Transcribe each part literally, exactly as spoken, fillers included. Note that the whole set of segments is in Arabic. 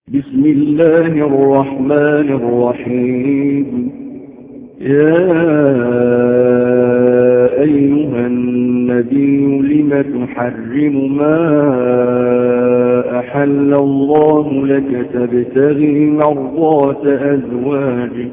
بسم الله الرحمن الرحيم. يا أيها النبي لم تحرم ما أحل الله لك تبتغي مرضات أزواجك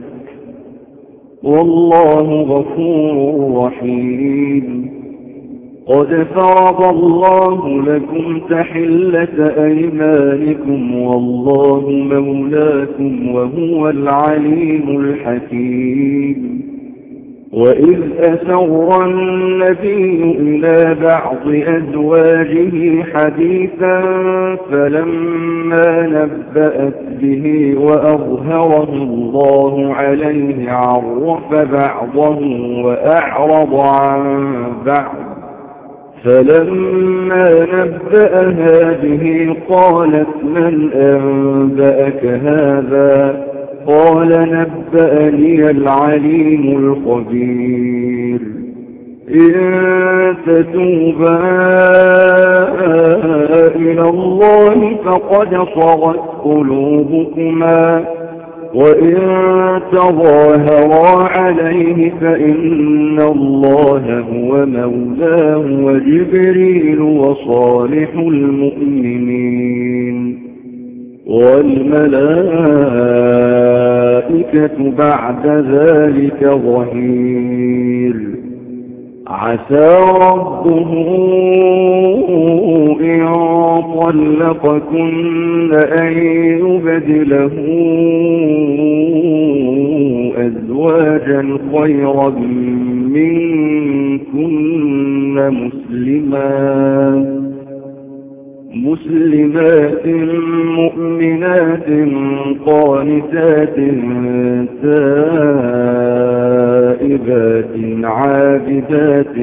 والله غفور رحيم. قد فرض الله لكم تحلة أيمانكم والله مولاكم وهو العليم الحكيم. وإذ أسر النبي إلى بعض أزواجه حديثا فلما نبأت به وأظهره الله عليه عرف بعضه وأعرض عن بعض، فلما نبأها به قالت من أنبأك هذا؟ قال نبأني العليم الخبير. إن تتوبا إلى الله فقد صغت قلوبكما، وإن تظاهرا عليه فإن الله هو مولاه وجبريل وصالح المؤمنين والملائكة بعد ذلك ظهير. عسى ربه إن طلقكن أن يبدله أزواجا خيرا منكن مسلمات مسلمات مؤمنات قانتات تائبات عابدات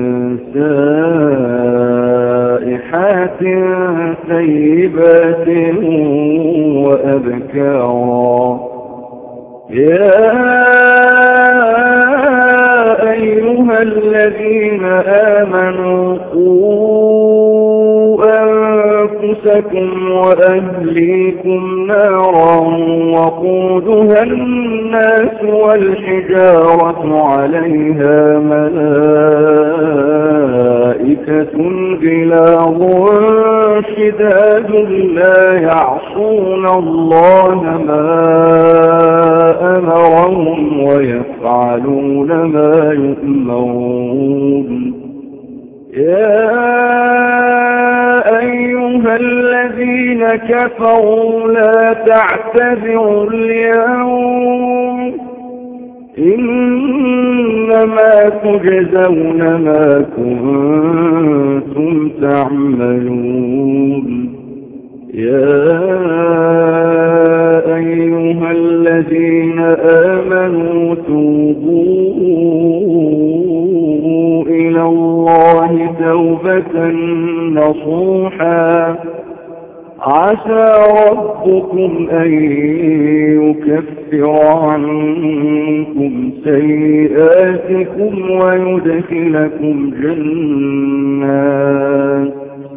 سائحات ثيبات وأبكارا. يا أيها الذين آمنوا قوا أنفسكم وأهليكم نارا وقودها الناس والحجارة عليها ملائكة غلاظ شداد لا يعصون الله ما أمرهم ويفعلون ما يؤمرون. يا أيها الذين كفروا لا تعتذروا اليوم إنما تجزون ما كنتم تعملون. يا أيها الذين آمنوا توبوا إلى الله توبة نصوحا عسى ربكم أن يكفر عنكم سيئاتكم ويدخلكم جنات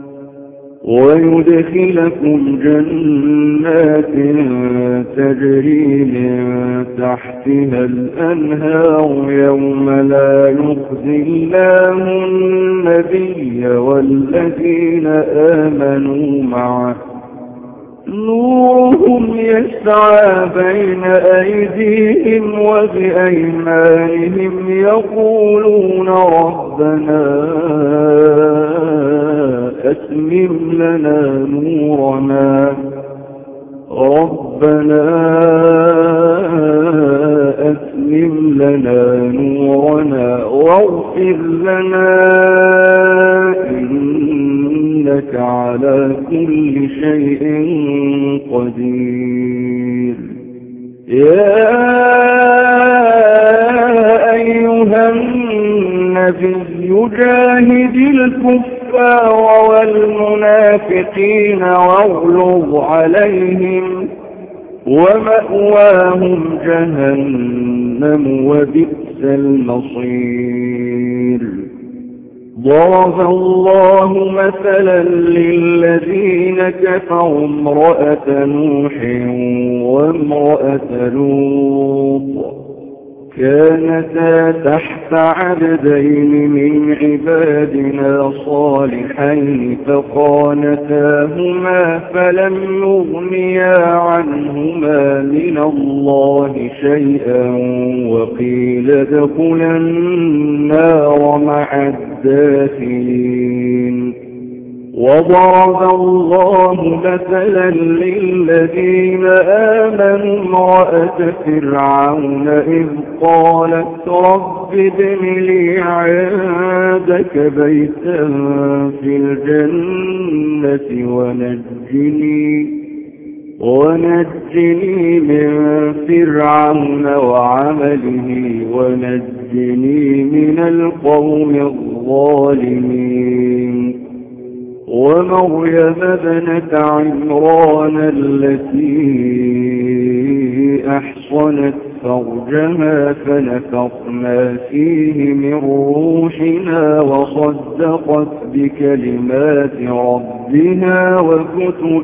ويدخلكم جنات تجري من تحتها الأنهار يوم لا يخزي الله النبي والذين آمنوا معه نورهم يسعى بين أيديهم وبأيمانهم يقولون ربنا أتمم لنا نورنا ربنا أتمم لنا نورنا واغفر لنا إنك على كل شيء قدير. يا أيها النبي جاهد الكفار والمنافقين واغلظ عليهم ومأواهم جهنم وبئس المصير. ضرب الله مثلا للذين كفروا امرأة نوح وامرأة لوط كانتا تحت عبدين من عبادنا صالحين فخانتاهما فلم يغنيا عنهما من الله شيئا وقيل ادخلا النار مع الداخلين. وضرب الله مثلا للذين آمنوا امرأة فرعون إذ قالت رب ابن لي عندك بيتا في الجنة ونجني, ونجني من فرعون وعمله ونجني من القوم الظالمين. ومريم ابنة عمران التي أحصنت فرجها فنفخنا فيه من روحنا وصدقت بكلمات ربها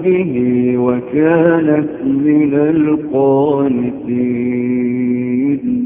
وكتبه وكانت من القانتين.